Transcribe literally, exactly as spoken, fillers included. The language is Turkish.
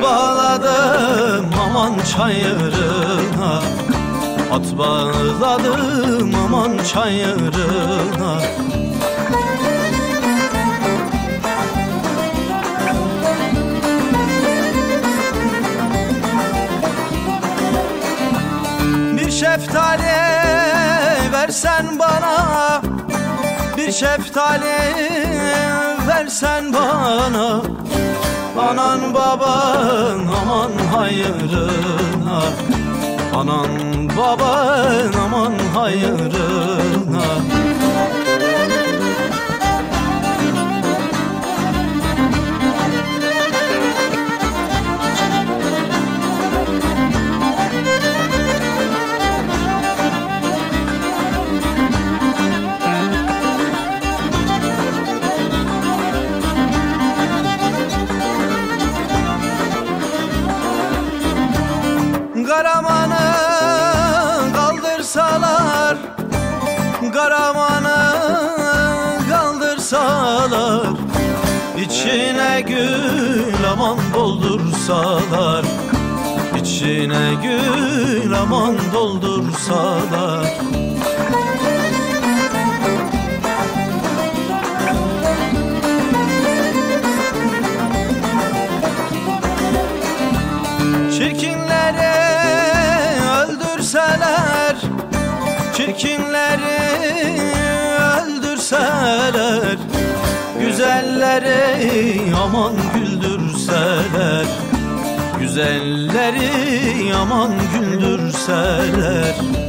bağladım aman çayırına, at bağladım aman çayırına. Bir şeftali versen bana, bir şeftali versen bana, anan baban aman hayırına, anan baban aman hayırına. Karamanı kaldırsalar, Karamanı kaldırsalar, İçine gül aman doldursalar, İçine gül aman doldursalar. Çirkinleri öldürseler, çirkinleri öldürseler, güzelleri aman güldürseler, güzelleri aman güldürseler.